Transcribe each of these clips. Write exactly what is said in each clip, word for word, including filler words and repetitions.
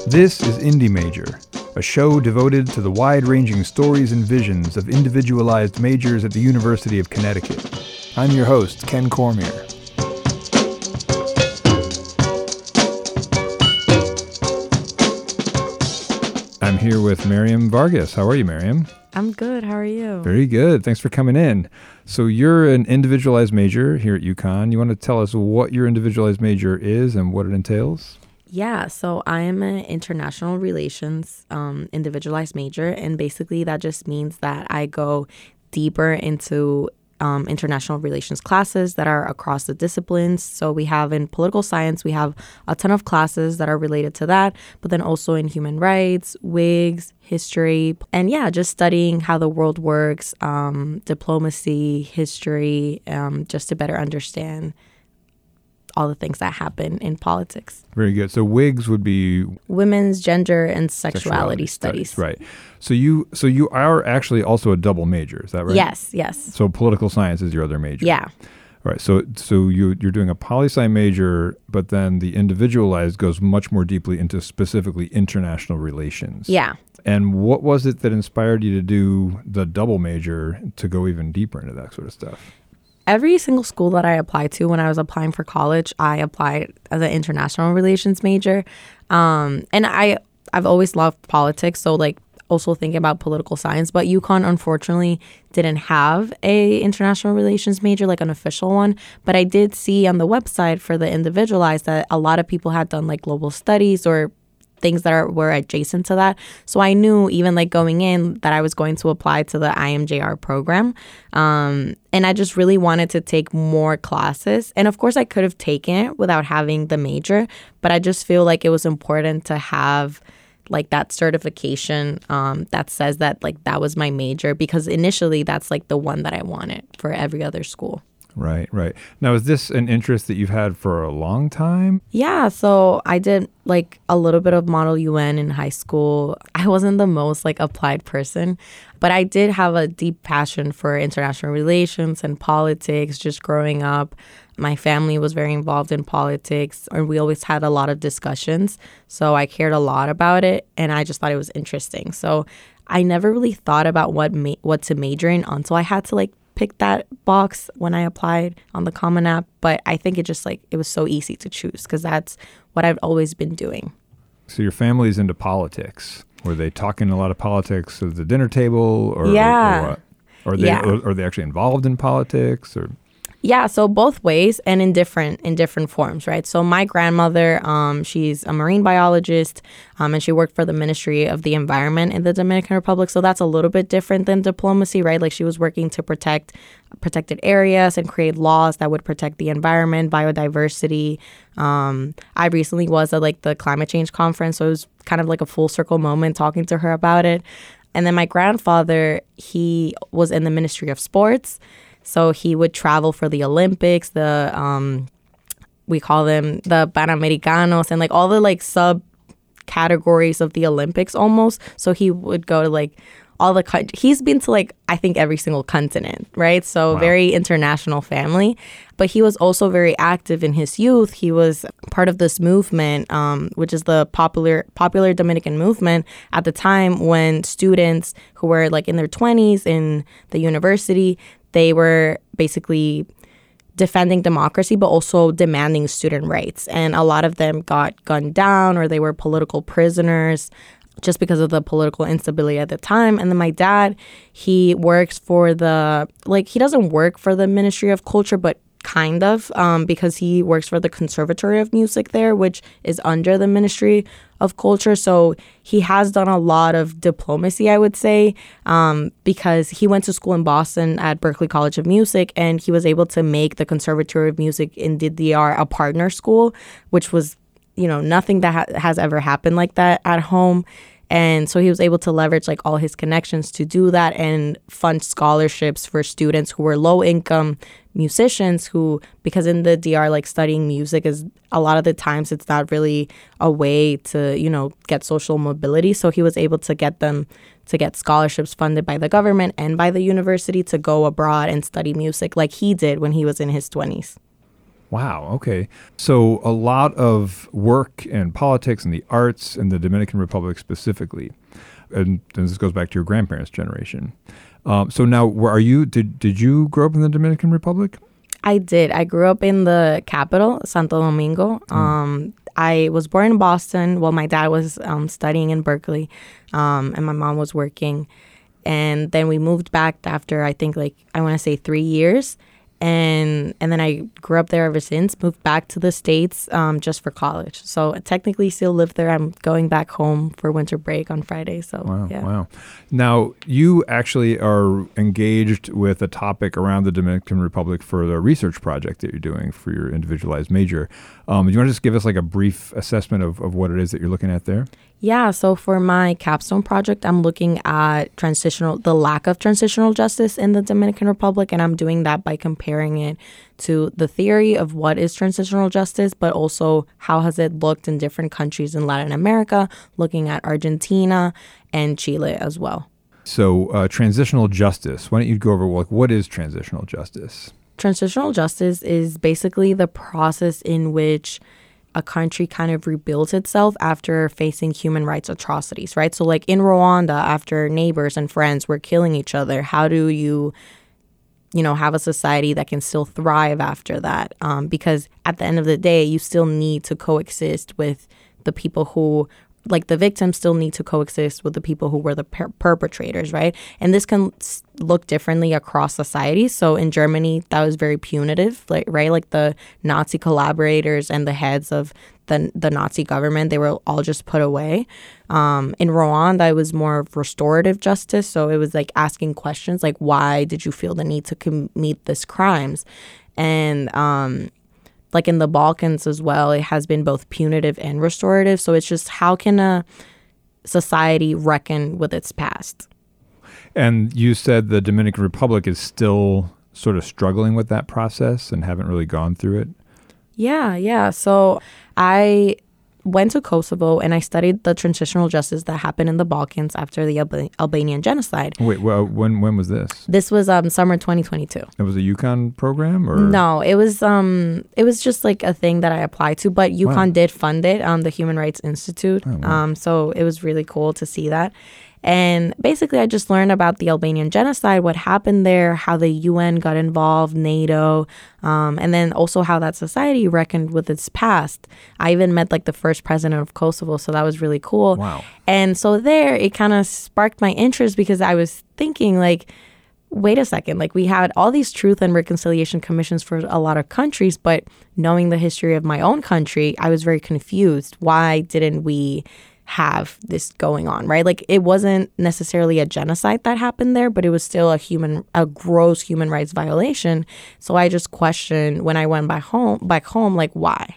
This is Indie Major, a show devoted to the wide-ranging stories and visions of individualized majors at the University of Connecticut. I'm your host, Ken Cormier. I'm here with Miriam Vargas. How are you, Miriam? I'm good. How are you? Very good. Thanks for coming in. So you're an individualized major here at UConn. You want to tell us what your individualized major is and what it entails? Yeah, so I am an international relations um, individualized major, and basically that just means that I go deeper into um, international relations classes that are across the disciplines. So we have in political science, we have a ton of classes that are related to that, but then also in human rights, W I Gs, history, and yeah, just studying how the world works, um, diplomacy, history, um, just to better understand all the things that happen in politics. Very good. So W I Gs would be women's gender and sexuality, sexuality studies. studies. Right. So you so you are actually also a double major, is that right? Yes, yes. So political science is your other major. Yeah. All right. So so you you're doing a poli-sci major, but then the individualized goes much more deeply into specifically international relations. Yeah. And what was it that inspired you to do the double major to go even deeper into that sort of stuff? Every single school that I applied to when I was applying for college, I applied as an international relations major. Um, and I, I've always loved politics, so like also thinking about political science. But UConn, unfortunately, didn't have a international relations major, like an official one. But I did see on the website for the individualized that a lot of people had done like global studies or things that are were adjacent to that. So I knew even like going in that I was going to apply to the I M J R program. Um, and I just really wanted to take more classes. And of course I could have taken it without having the major, but I just feel like it was important to have like that certification um, that says that like that was my major, because initially that's like the one that I wanted for every other school. Right, right. Now, is this an interest that you've had for a long time? Yeah, so I did like a little bit of Model U N in high school. I wasn't the most like applied person, but I did have a deep passion for international relations and politics just growing up. My family was very involved in politics, and we always had a lot of discussions. So I cared a lot about it, and I just thought it was interesting. So I never really thought about what ma- what to major in until I had to like pick that box when I applied on the Common App. But I think it just like it was so easy to choose because that's what I've always been doing. So your family's into politics. Were they talking a lot of politics at the dinner table, or yeah, or what? Are they yeah. or, are they actually involved in politics, or? Yeah, so both ways and in different in different forms, right? So my grandmother, um, she's a marine biologist, um, and she worked for the Ministry of the Environment in the Dominican Republic. So that's a little bit different than diplomacy, right? Like she was working to protect protected areas and create laws that would protect the environment, biodiversity. Um, I recently was at like the climate change conference, so it was kind of like a full circle moment talking to her about it. And then my grandfather, he was in the Ministry of Sports. So he would travel for the Olympics, the, um, we call them the Panamericanos, and like all the like sub categories of the Olympics almost. So he would go to like all the, co- he's been to like, I think every single continent, right? So wow. Very international family. But he was also very active in his youth. He was part of this movement, um, which is the popular popular Dominican movement at the time when students who were like in their twenties in the university, they were basically defending democracy, but also demanding student rights. And a lot of them got gunned down or they were political prisoners just because of the political instability at the time. And then my dad, he works for the, like, he doesn't work for the Ministry of Culture, but kind of, um, because he works for the Conservatory of Music there, which is under the Ministry of Culture. So he has done a lot of diplomacy, I would say, um, because he went to school in Boston at Berklee College of Music, and he was able to make the Conservatory of Music in the D R a partner school, which was, you know, nothing that ha- has ever happened like that at home. And so he was able to leverage like all his connections to do that and fund scholarships for students who were low income musicians who, because in the D R, like studying music is a lot of the times it's not really a way to, you know, get social mobility. So he was able to get them to get scholarships funded by the government and by the university to go abroad and study music like he did when he was in his twenties. Wow. Okay. So a lot of work and politics and the arts in the Dominican Republic specifically, and, and this goes back to your grandparents' generation. Um, so now, where are you? Did did you grow up in the Dominican Republic? I did. I grew up in the capital, Santo Domingo. Mm. Um, I was born in Boston while my dad was um, studying in Berkeley, um, and my mom was working. And then we moved back after, I think, like, I want to say three years. And and then I grew up there ever since, moved back to the States um, just for college. So I technically still live there. I'm going back home for winter break on Friday. So, wow, yeah. Wow. Now, you actually are engaged with a topic around the Dominican Republic for the research project that you're doing for your individualized major. Um, do you want to just give us like a brief assessment of, of what it is that you're looking at there? Yeah, so for my capstone project, I'm looking at transitional, the lack of transitional justice in the Dominican Republic, and I'm doing that by comparing it to the theory of what is transitional justice, but also how has it looked in different countries in Latin America, looking at Argentina and Chile as well. So uh, transitional justice, why don't you go over, like, what is transitional justice? Transitional justice is basically the process in which a country kind of rebuilds itself after facing human rights atrocities, right? So like in Rwanda, after neighbors and friends were killing each other, how do you, you know, have a society that can still thrive after that? Um, because at the end of the day, you still need to coexist with the people who, like the victims still need to coexist with the people who were the per- perpetrators, right? And this can s- look differently across societies. So in Germany, that was very punitive, like, right? Like the Nazi collaborators and the heads of the the Nazi government, they were all just put away. Um, in Rwanda, it was more of restorative justice. So it was like asking questions like, why did you feel the need to commit these crimes? And um like in the Balkans as well, it has been both punitive and restorative. So it's just how can a society reckon with its past? And you said the Dominican Republic is still sort of struggling with that process and haven't really gone through it? Yeah, yeah. So I went to Kosovo and I studied the transitional justice that happened in the Balkans after the Alba- Albanian genocide. Wait, well, when when was this? This was um summer twenty twenty-two. It was a UConn program, or no? It was um it was just like a thing that I applied to, but UConn wow. did fund it, um the Human Rights Institute. Oh, wow. Um, so it was really cool to see that. And basically, I just learned about the Albanian genocide, what happened there, how the U N got involved, NATO, um, and then also how that society reckoned with its past. I even met like the first president of Kosovo, so that was really cool. Wow. And so there, it kind of sparked my interest because I was thinking like, wait a second, like we had all these truth and reconciliation commissions for a lot of countries, but knowing the history of my own country, I was very confused. Why didn't we have this going on, right? Like it wasn't necessarily a genocide that happened there, but it was still a human, a gross human rights violation. So I just questioned when I went back home, back home, like why?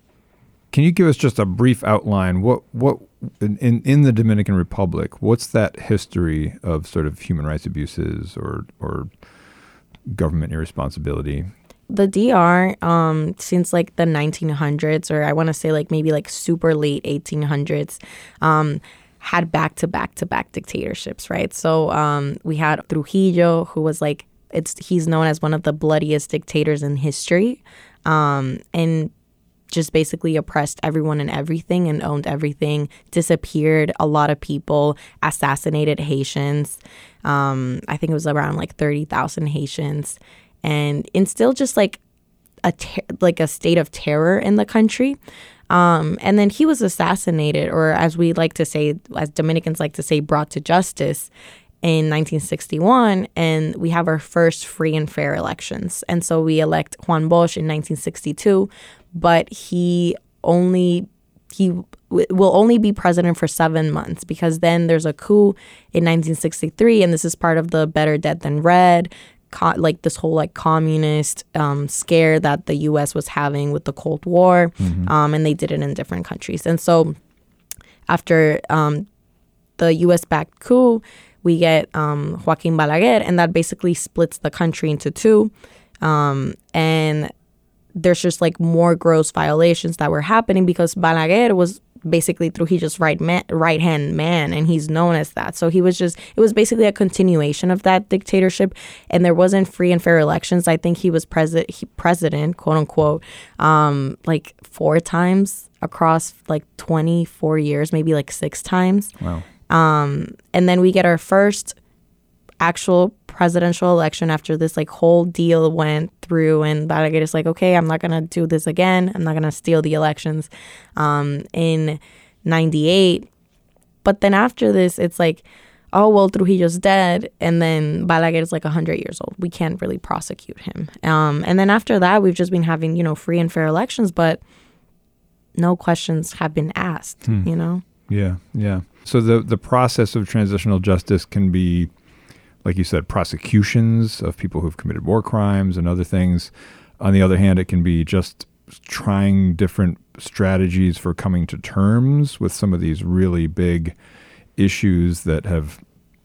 Can you give us just a brief outline? What what in in the Dominican Republic? What's that history of sort of human rights abuses or or government irresponsibility? The D R, um, since like the nineteen hundreds, or I want to say like maybe like super late eighteen hundreds, um, had back to back to back dictatorships, right? So um, we had Trujillo, who was like, it's he's known as one of the bloodiest dictators in history, um, and just basically oppressed everyone and everything and owned everything, disappeared a lot of people, assassinated Haitians. Um, I think it was around like thirty thousand Haitians. And instilled just like a ter- like a state of terror in the country. Um, and then he was assassinated, or as we like to say, as Dominicans like to say, brought to justice in nineteen sixty-one. And we have our first free and fair elections. And so we elect Juan Bosch in nineteen sixty-two, but he only he w- will only be president for seven months because then there's a coup in nineteen sixty-three, and this is part of the Better Dead Than Red, Co- like this whole like communist um, scare that the U S was having with the Cold War, mm-hmm. um, and they did it in different countries. And so after um, the U S-backed coup, we get um, Joaquin Balaguer, and that basically splits the country into two. Um, and there's just like more gross violations that were happening because Balaguer was basically Trujillo's right man, right hand man, and he's known as that. So he was just it was basically a continuation of that dictatorship, and there wasn't free and fair elections. I think he was president, he, president, quote unquote, um, like four times across like twenty-four years, maybe like six times. Wow. Um, and then we get our first actual presidential election after this like whole deal went through, and Balaguer is like, okay, I'm not gonna do this again. I'm not gonna steal the elections. Um, in ninety-eight, but then after this, it's like, oh well, Trujillo's dead, and then Balaguer is like one hundred years old. We can't really prosecute him. Um, and then after that, we've just been having you know free and fair elections, but no questions have been asked. Hmm. You know. Yeah, yeah. So the the process of transitional justice can be, like you said, prosecutions of people who've committed war crimes and other things. On the other hand, it can be just trying different strategies for coming to terms with some of these really big issues that have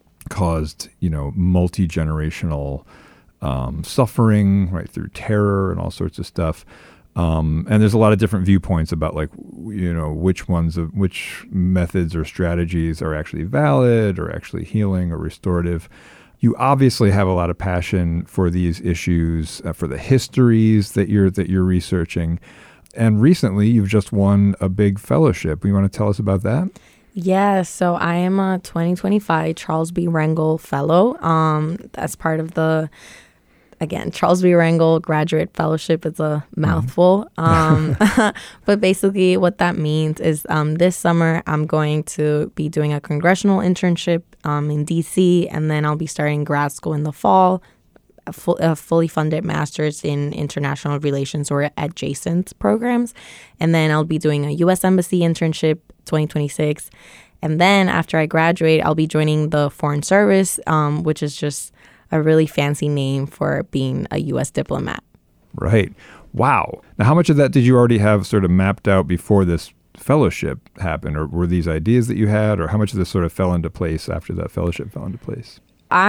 caused, you know, multi-generational um, suffering, right, through terror and all sorts of stuff. Um, and there's a lot of different viewpoints about, like, you know, which ones of which methods or strategies are actually valid or actually healing or restorative. You obviously have a lot of passion for these issues, uh, for the histories that you're that you're researching. And recently, you've just won a big fellowship. You want to tell us about that? Yeah, so I am a twenty twenty-five Charles B. Rangel Fellow. Um, that's part of the, again, Charles B. Rangel Graduate Fellowship. It's a mouthful. Mm-hmm. Um, but basically what that means is um, this summer I'm going to be doing a congressional internship um, in D C, and then I'll be starting grad school in the fall, a, full, a fully funded master's in international relations or adjacent programs. And then I'll be doing a U S Embassy internship twenty twenty-six. And then after I graduate, I'll be joining the Foreign Service, um, which is just a really fancy name for being a U S diplomat. Right. Wow. Now, how much of that did you already have sort of mapped out before this fellowship happened? Or were these ideas that you had? Or how much of this sort of fell into place after that fellowship fell into place?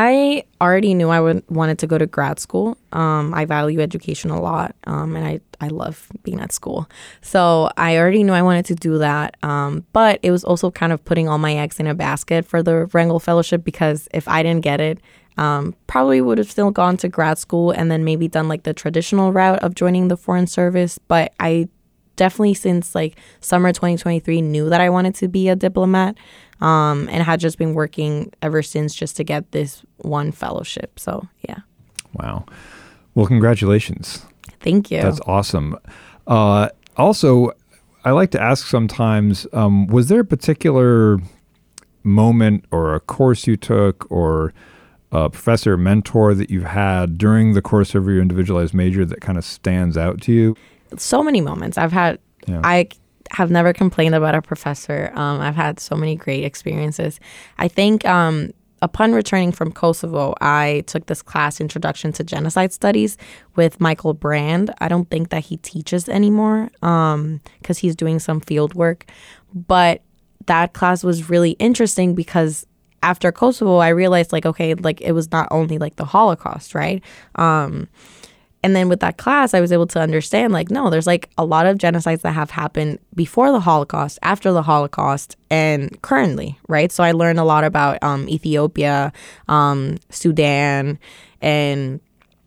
I already knew I would, wanted to go to grad school. Um, I value education a lot, um, and I, I love being at school. So I already knew I wanted to do that. Um, but it was also kind of putting all my eggs in a basket for the Rangel Fellowship, because if I didn't get it, um, probably would have still gone to grad school and then maybe done like the traditional route of joining the Foreign Service. But I definitely, since like summer twenty twenty-three, knew that I wanted to be a diplomat. Um, and had just been working ever since just to get this one fellowship. So, yeah. Wow. Well, congratulations. Thank you. That's awesome. Uh, also, I like to ask sometimes, um, was there a particular moment or a course you took or a professor or mentor that you've had during the course of your individualized major that kind of stands out to you? So many moments. I've had, Yeah. I have never complained about a professor. Um, I've had so many great experiences. I think um, upon returning from Kosovo, I took this class, Introduction to Genocide Studies, with Michael Brand. I don't think that he teaches anymore um, because he's doing some field work. But that class was really interesting because after Kosovo, I realized, like, okay, like it was not only like the Holocaust, right? Um, And then with that class, I was able to understand, like, no, there's like a lot of genocides that have happened before the Holocaust, after the Holocaust, and currently, right? So I learned a lot about um, Ethiopia, um, Sudan, and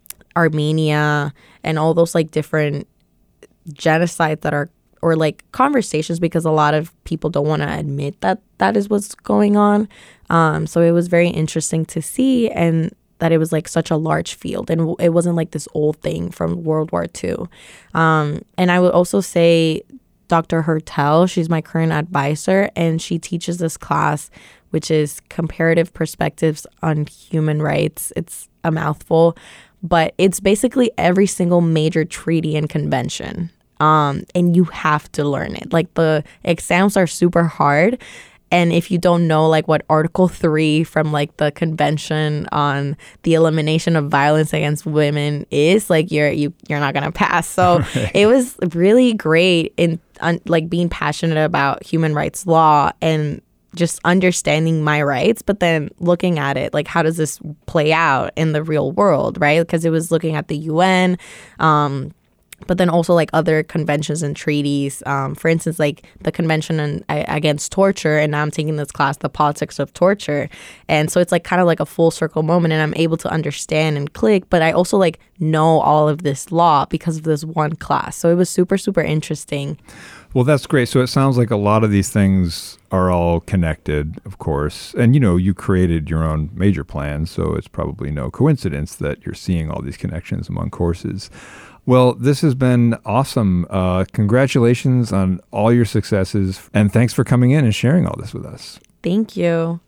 Armenia, and all those like different genocides that are, or like conversations, because a lot of people don't want to admit that that is what's going on. Um, so it was very interesting to see, and that it was like such a large field, and it wasn't like this old thing from World War Two. Um, and I would also say Doctor Hertel, she's my current advisor, and she teaches this class, which is Comparative Perspectives on Human Rights. It's a mouthful, but it's basically every single major treaty and convention. Um, and you have to learn it. Like the exams are super hard. And if you don't know like what Article three from like the Convention on the Elimination of Violence Against Women is, like you're you you're not gonna pass. So right. It was really great in un, like being passionate about human rights law and just understanding my rights, but then looking at it like, how does this play out in the real world, right? Because it was looking at the U N, um, but then also like other conventions and treaties. Um, for instance, like the Convention on, Against Torture, and now I'm taking this class, The Politics of Torture. And so it's like kind of like a full circle moment, and I'm able to understand and click, but I also like know all of this law because of this one class. So it was super, super interesting. Well, that's great. So it sounds like a lot of these things are all connected, of course. And, you know, you created your own major plan, so it's probably no coincidence that you're seeing all these connections among courses. Well, this has been awesome. Uh, congratulations on all your successes, and thanks for coming in and sharing all this with us. Thank you.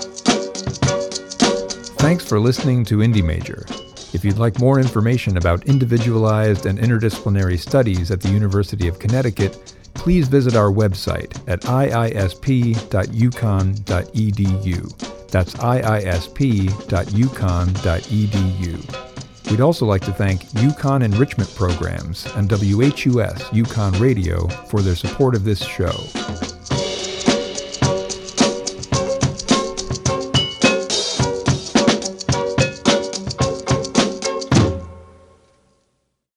Thanks for listening to Indie Major. If you'd like more information about individualized and interdisciplinary studies at the University of Connecticut, please visit our website at i i s p dot uconn dot e d u. That's i i s p dot uconn dot e d u. We'd also like to thank UConn Enrichment Programs and W H U S UConn Radio for their support of this show.